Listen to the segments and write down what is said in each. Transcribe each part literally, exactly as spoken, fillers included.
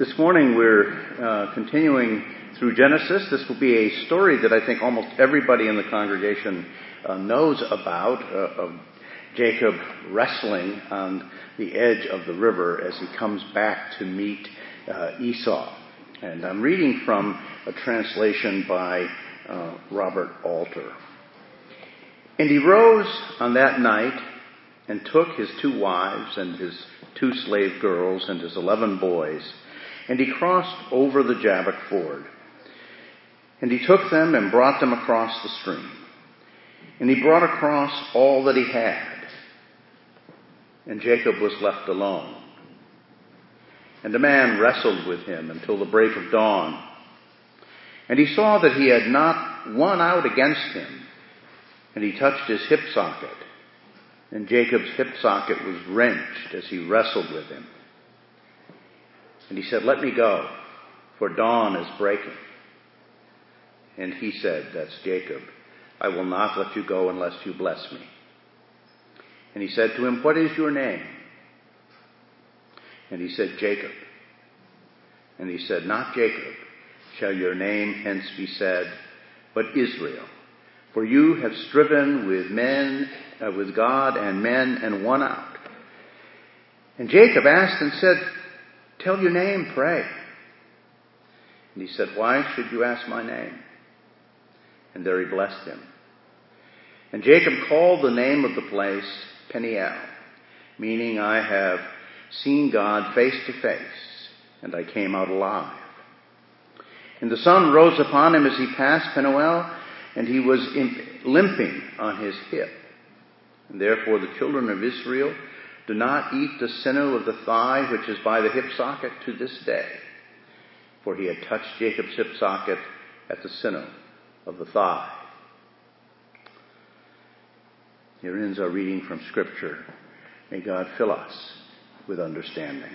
This morning we're uh, continuing through Genesis. This will be a story that I think almost everybody in the congregation uh, knows about, uh, of Jacob wrestling on the edge of the river as he comes back to meet uh, Esau. And I'm reading from a translation by uh, Robert Alter. And he rose on that night and took his two wives and his two slave girls and his eleven boys, and he crossed over the Jabbok ford. And he took them and brought them across the stream. And he brought across all that he had. And Jacob was left alone. And a man wrestled with him until the break of dawn. And he saw that he had not one out against him. And he touched his hip socket. And Jacob's hip socket was wrenched as he wrestled with him. And he said, "Let me go, for dawn is breaking." And he said, that's Jacob, "I will not let you go unless you bless me." And he said to him, "What is your name?" And he said, "Jacob." And he said, "Not Jacob shall your name hence be said, but Israel. For you have striven with men, uh, with God and men, and won out." And Jacob asked and said, "Tell your name, pray." And he said, "Why should you ask my name?" And there he blessed him. And Jacob called the name of the place Peniel, meaning I have seen God face to face, and I came out alive. And the sun rose upon him as he passed Peniel, and he was limping on his hip. And therefore the children of Israel do not eat the sinew of the thigh which is by the hip socket to this day. For he had touched Jacob's hip socket at the sinew of the thigh. Here ends our reading from Scripture. May God fill us with understanding.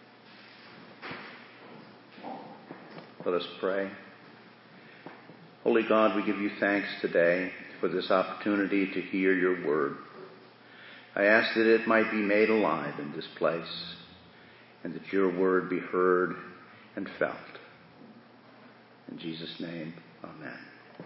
Let us pray. Holy God, we give you thanks today for this opportunity to hear your word. I ask that it might be made alive in this place, and that your word be heard and felt. In Jesus' name, amen.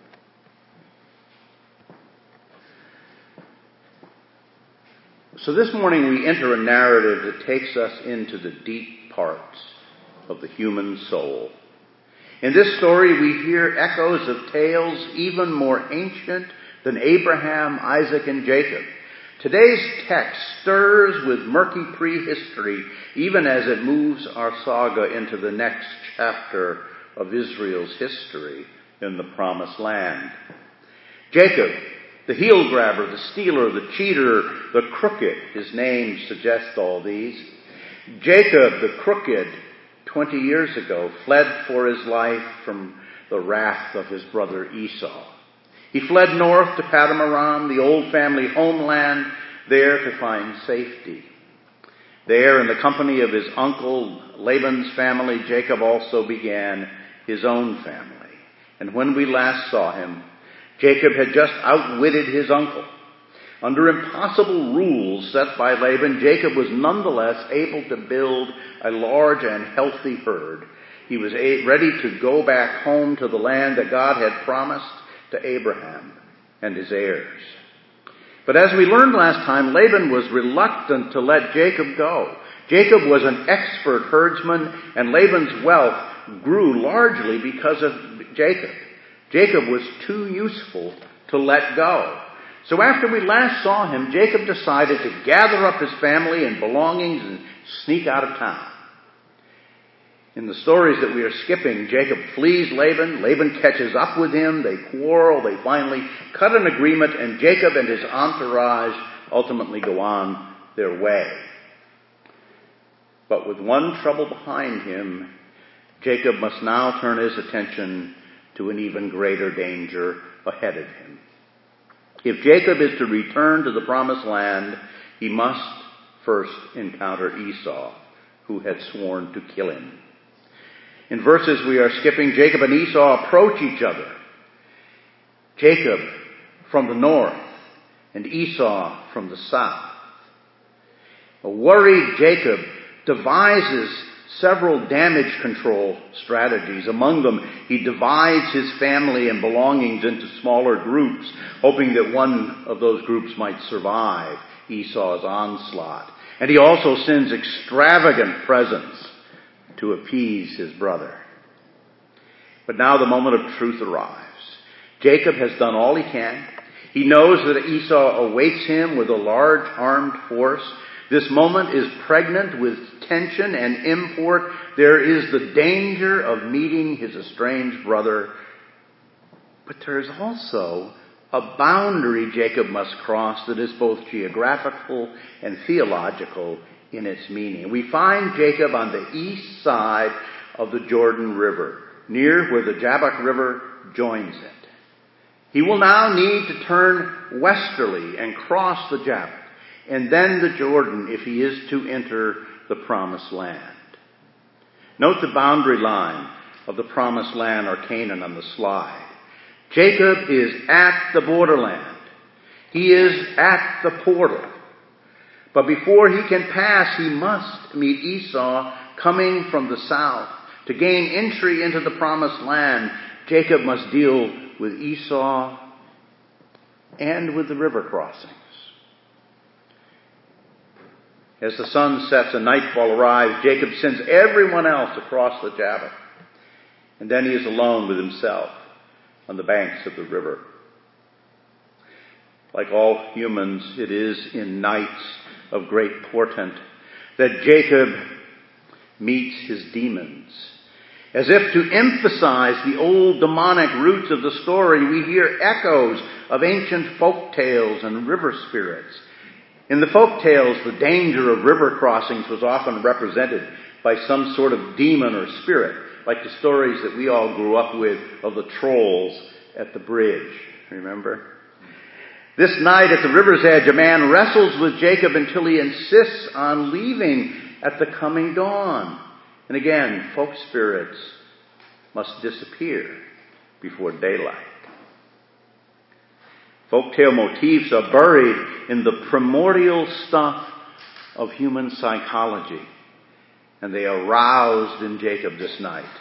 So this morning we enter a narrative that takes us into the deep parts of the human soul. In this story we hear echoes of tales even more ancient than Abraham, Isaac, and Jacob. Today's text stirs with murky prehistory even as it moves our saga into the next chapter of Israel's history in the Promised Land. Jacob, the heel grabber, the stealer, the cheater, the crooked, his name suggests all these. Jacob, the crooked, twenty years ago, fled for his life from the wrath of his brother Esau. He fled north to Paddan Aram, the old family homeland, there to find safety. There, in the company of his uncle Laban's family, Jacob also began his own family. And when we last saw him, Jacob had just outwitted his uncle. Under impossible rules set by Laban, Jacob was nonetheless able to build a large and healthy herd. He was ready to go back home to the land that God had promised to Abraham and his heirs. But as we learned last time, Laban was reluctant to let Jacob go. Jacob was an expert herdsman, and Laban's wealth grew largely because of Jacob. Jacob was too useful to let go. So after we last saw him, Jacob decided to gather up his family and belongings and sneak out of town. In the stories that we are skipping, Jacob flees Laban. Laban catches up with him. They quarrel. They finally cut an agreement, and Jacob and his entourage ultimately go on their way. But with one trouble behind him, Jacob must now turn his attention to an even greater danger ahead of him. If Jacob is to return to the Promised Land, he must first encounter Esau, who had sworn to kill him. In verses we are skipping, Jacob and Esau approach each other. Jacob from the north and Esau from the south. A worried Jacob devises several damage control strategies. Among them, he divides his family and belongings into smaller groups, hoping that one of those groups might survive Esau's onslaught. And he also sends extravagant presents to appease his brother. But now the moment of truth arrives. Jacob has done all he can. He knows that Esau awaits him with a large armed force. This moment is pregnant with tension and import. There is the danger of meeting his estranged brother. But there is also a boundary Jacob must cross that is both geographical and theological in its meaning. We find Jacob on the east side of the Jordan River, near where the Jabbok River joins it. He will now need to turn westerly and cross the Jabbok, and then the Jordan if he is to enter the Promised Land. Note the boundary line of the Promised Land, or Canaan, on the slide. Jacob is at the borderland. He is at the portal. But before he can pass, he must meet Esau coming from the south. To gain entry into the Promised Land, Jacob must deal with Esau and with the river crossings. As the sun sets and nightfall arrives, Jacob sends everyone else across the Jabbok. And then he is alone with himself on the banks of the river. Like all humans, it is in nights of great portent that Jacob meets his demons. As if to emphasize the old demonic roots of the story, we hear echoes of ancient folk tales and river spirits. In the folk tales, the danger of river crossings was often represented by some sort of demon or spirit, like the stories that we all grew up with of the trolls at the bridge. Remember? This night at the river's edge, a man wrestles with Jacob until he insists on leaving at the coming dawn. And again, folk spirits must disappear before daylight. Folktale motifs are buried in the primordial stuff of human psychology, and they are roused in Jacob this night.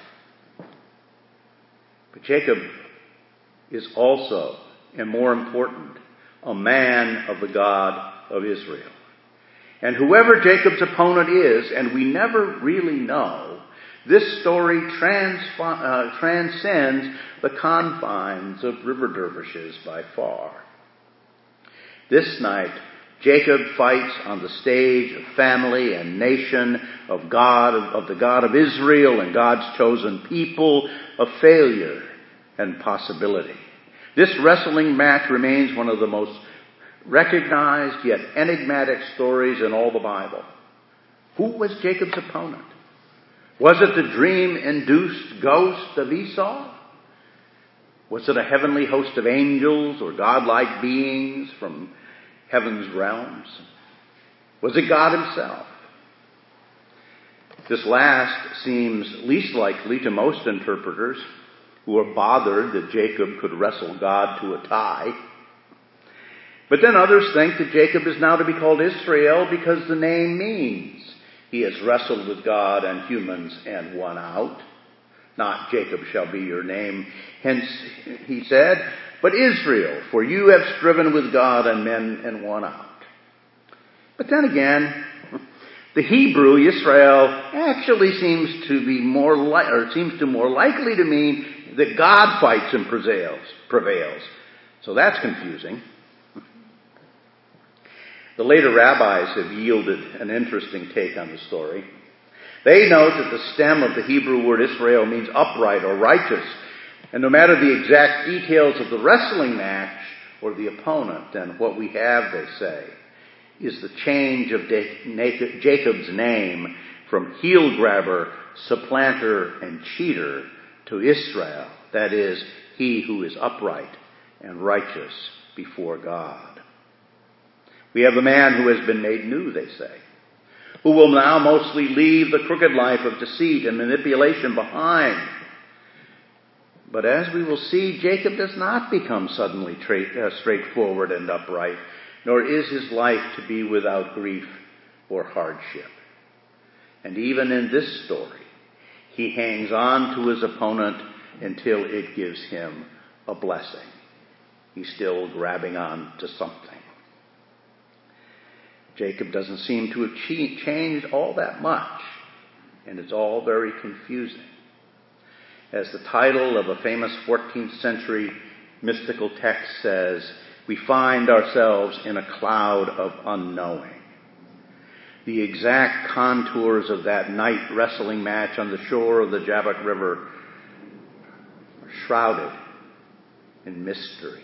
But Jacob is also, and more important, a man of the God of Israel. And whoever Jacob's opponent is, and we never really know, this story trans- uh, transcends the confines of river dervishes by far. This night, Jacob fights on the stage of family and nation, of God, of the God of Israel and God's chosen people, of failure and possibility. This wrestling match remains one of the most recognized yet enigmatic stories in all the Bible. Who was Jacob's opponent? Was it the dream-induced ghost of Esau? Was it a heavenly host of angels or godlike beings from heaven's realms? Was it God himself? This last seems least likely to most interpreters, who are bothered that Jacob could wrestle God to a tie. But then others think that Jacob is now to be called Israel because the name means he has wrestled with God and humans and won out. Not Jacob shall be your name, hence he said, but Israel, for you have striven with God and men and won out. But then again, the Hebrew Israel actually seems to be more li- or seems to more likely to mean that God fights and prevails. prevails. So that's confusing. The later rabbis have yielded an interesting take on the story. They note that the stem of the Hebrew word Israel means upright or righteous. And no matter the exact details of the wrestling match or the opponent, then what we have, they say, is the change of Jacob's name from heel grabber, supplanter, and cheater to Israel. That is, he who is upright and righteous before God. We have the man who has been made new, they say, who will now mostly leave the crooked life of deceit and manipulation behind. But as we will see, Jacob does not become suddenly tra- uh, straightforward and upright, nor is his life to be without grief or hardship. And even in this story, he hangs on to his opponent until it gives him a blessing. He's still grabbing on to something. Jacob doesn't seem to have changed all that much, and it's all very confusing. As the title of a famous fourteenth century mystical text says, we find ourselves in a cloud of unknowing. The exact contours of that night wrestling match on the shore of the Jabbok River are shrouded in mystery.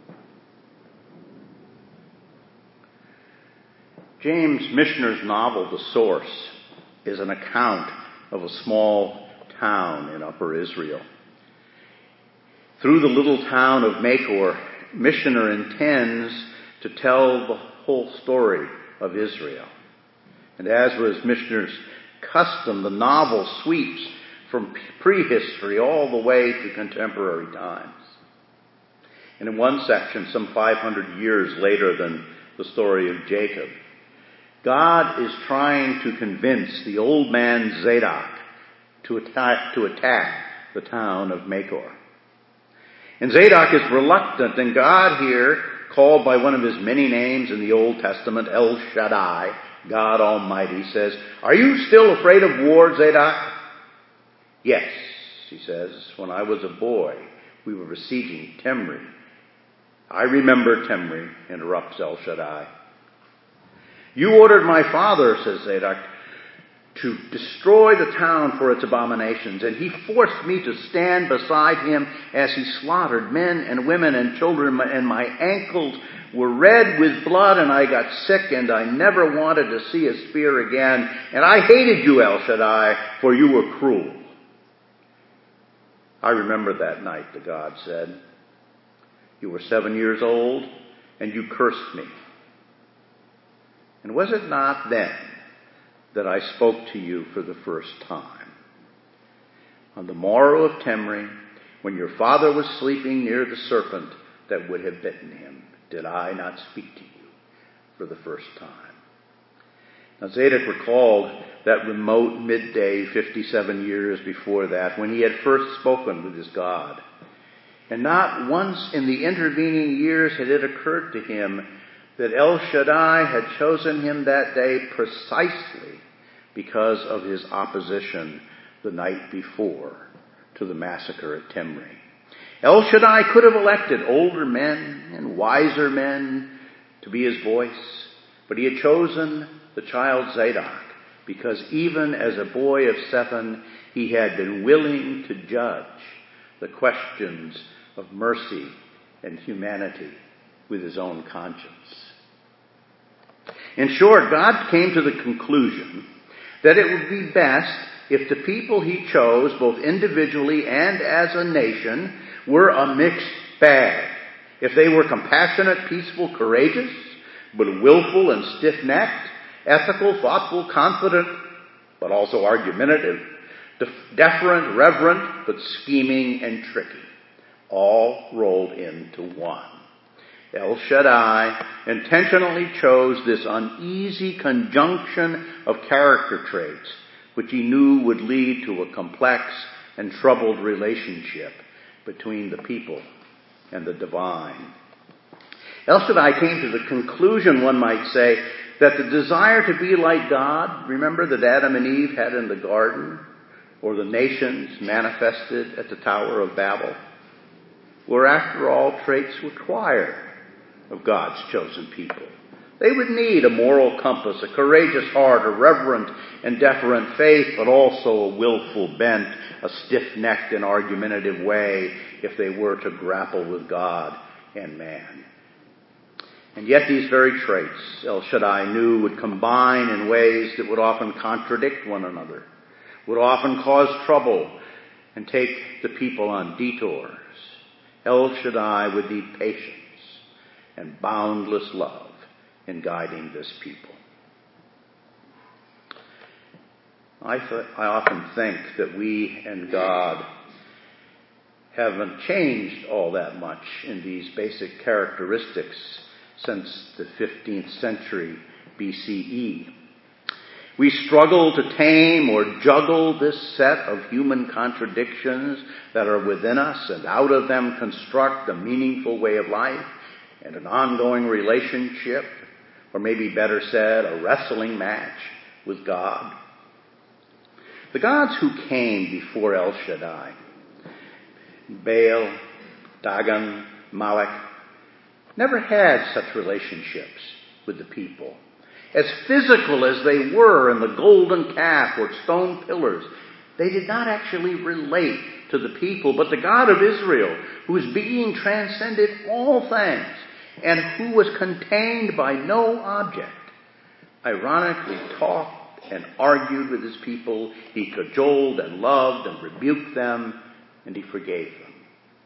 James Michener's novel, The Source, is an account of a small town in Upper Israel. Through the little town of Makor, Michener intends to tell the whole story of Israel. And as was Michener's custom, the novel sweeps from prehistory all the way to contemporary times. And in one section, some five hundred years later than the story of Jacob, God is trying to convince the old man Zadok to attack, to attack the town of Makor. And Zadok is reluctant, and God here, called by one of his many names in the Old Testament, El Shaddai, God Almighty, says, "Are you still afraid of war, Zadok?" "Yes," he says, "when I was a boy, we were besieging Temri." "I remember Temri," interrupts El Shaddai. "You ordered my father," says Zadok, "to destroy the town for its abominations, and he forced me to stand beside him as he slaughtered men and women and children, and my ankles were red with blood, and I got sick, and I never wanted to see a spear again. And I hated you, El Shaddai, for you were cruel." "I remember that night," the God said. "You were seven years old, and you cursed me. And was it not then that I spoke to you for the first time? On the morrow of Temri, when your father was sleeping near the serpent that would have bitten him, did I not speak to you for the first time?" Now Zadok recalled that remote midday fifty-seven years before that, when he had first spoken with his God. And not once in the intervening years had it occurred to him that El Shaddai had chosen him that day precisely because of his opposition the night before to the massacre at Temri. El Shaddai could have elected older men and wiser men to be his voice, but he had chosen the child Zadok because even as a boy of seven, he had been willing to judge the questions of mercy and humanity with his own conscience. In short, God came to the conclusion that it would be best if the people he chose, both individually and as a nation, were a mixed bag. If they were compassionate, peaceful, courageous, but willful and stiff-necked, ethical, thoughtful, confident, but also argumentative, deferent, reverent, but scheming and tricky, all rolled into one. El Shaddai intentionally chose this uneasy conjunction of character traits, which he knew would lead to a complex and troubled relationship between the people and the divine. El Shaddai came to the conclusion, one might say, that the desire to be like God, remember that Adam and Eve had in the garden, or the nations manifested at the Tower of Babel, were after all traits required of God's chosen people. They would need a moral compass, a courageous heart, a reverent and deferent faith, but also a willful bent, a stiff-necked and argumentative way if they were to grapple with God and man. And yet these very traits, El Shaddai knew, would combine in ways that would often contradict one another, would often cause trouble and take the people on detours. El Shaddai would need patience and boundless love in guiding this people. I, th- I often think that we and God haven't changed all that much in these basic characteristics since the fifteenth century B C E. We struggle to tame or juggle this set of human contradictions that are within us, and out of them construct a meaningful way of life and an ongoing relationship, or maybe better said, a wrestling match with God. The gods who came before El Shaddai, Baal, Dagon, Moloch, never had such relationships with the people. As physical as they were in the golden calf or stone pillars, they did not actually relate to the people, but the God of Israel, whose being transcended all things and who was contained by no object, ironically talked and argued with his people. He cajoled and loved and rebuked them, and he forgave them.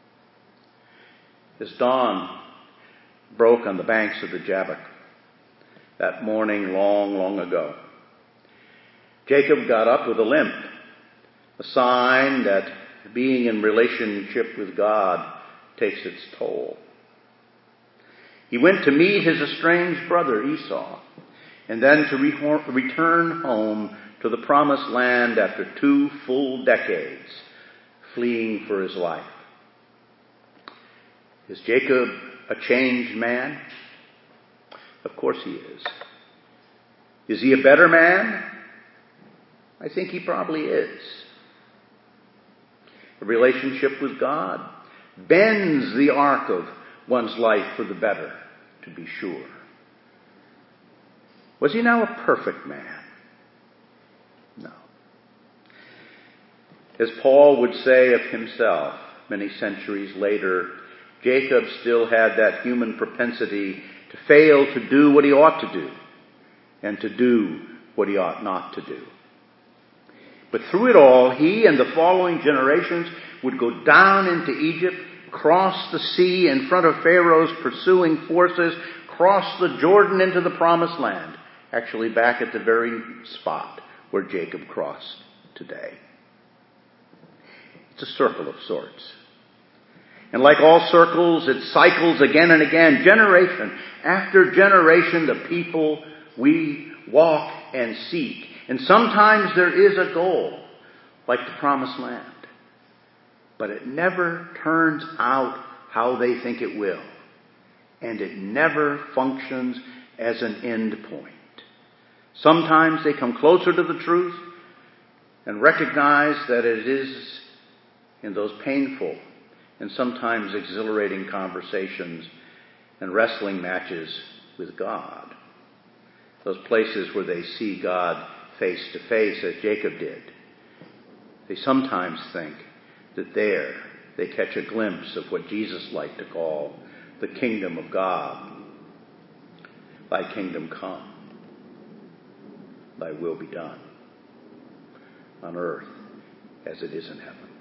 As dawn broke on the banks of the Jabbok that morning long, long ago, Jacob got up with a limp, a sign that being in relationship with God takes its toll. He went to meet his estranged brother Esau, and then to re- return home to the promised land after two full decades fleeing for his life. Is Jacob a changed man? Of course he is. Is he a better man? I think he probably is. A relationship with God bends the arc of one's life for the better, to be sure. Was he now a perfect man? No. As Paul would say of himself many centuries later, Jacob still had that human propensity to fail to do what he ought to do and to do what he ought not to do. But through it all, he and the following generations would go down into Egypt, cross the sea in front of Pharaoh's pursuing forces, cross the Jordan into the promised land, actually back at the very spot where Jacob crossed today. It's a circle of sorts. And like all circles, it cycles again and again, generation after generation, the people we walk and seek. And sometimes there is a goal, like the promised land. But it never turns out how they think it will. And it never functions as an end point. Sometimes they come closer to the truth and recognize that it is in those painful and sometimes exhilarating conversations and wrestling matches with God. Those places where they see God face to face, as Jacob did. They sometimes think that there they catch a glimpse of what Jesus liked to call the kingdom of God. Thy kingdom come. Thy will be done on earth as it is in heaven.